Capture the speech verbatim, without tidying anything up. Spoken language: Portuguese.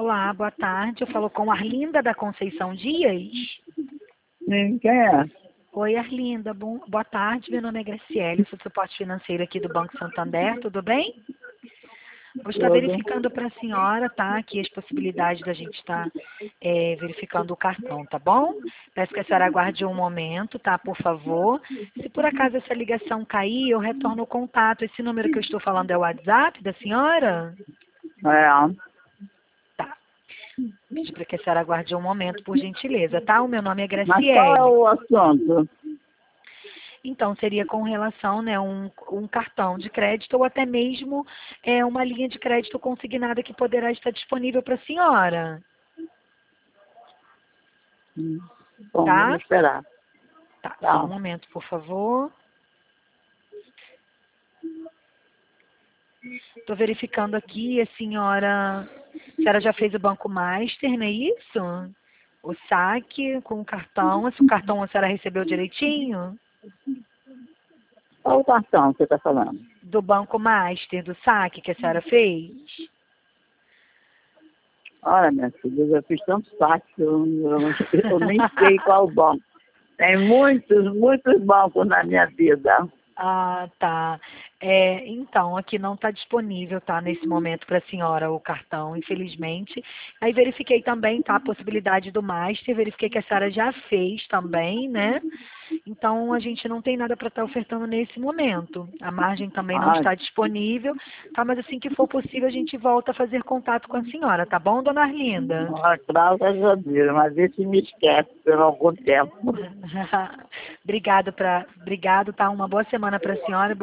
Olá, boa tarde. Eu falo com Arlinda da Conceição Dias. Sim, quem é? Oi, Arlinda. Bom, boa tarde. Meu nome é Graciele, sou suporte financeiro aqui do Banco Santander. Tudo bem? Vou estar Tudo. verificando para a senhora, tá? Aqui as possibilidades da gente estar é, verificando o cartão, tá bom? Peço que a senhora aguarde um momento, tá? Por favor. Se por acaso essa ligação cair, eu retorno o contato. Esse número que eu estou falando é o WhatsApp da senhora? É. Tá. Peço para que a senhora aguarde um momento, por gentileza, tá? O meu nome é Mas qual é Graciele. o assunto? Então, seria com relação, né, um, um cartão de crédito ou até mesmo é, uma linha de crédito consignada que poderá estar disponível para a senhora, Hum. Bom, tá? vamos esperar. Tá, só um Tá. momento, por favor. Estou verificando aqui, a senhora, a senhora já fez o Banco Master, não é isso? O saque com o cartão, esse cartão a senhora recebeu direitinho? Qual o cartão que você está falando? Do Banco Master, do saque que a senhora fez? Olha, minha filha, eu já fiz tantos saques, eu, eu, eu nem sei qual banco. Tem muitos, muitos bancos na minha vida. Ah, tá. É, então, aqui não está disponível, tá, nesse momento para a senhora o cartão, infelizmente. Aí verifiquei também, tá, a possibilidade do Master, verifiquei que a senhora já fez também, né? Então, a gente não tem nada para estar ofertando nesse momento. A margem também não Ai, está disponível, tá? Mas assim que for possível, a gente volta a fazer contato com a senhora, tá bom, dona Arlinda? ai, graças a Deus, mas esse me esquece por algum tempo. Obrigado, pra, obrigado, tá? Uma boa semana para a senhora.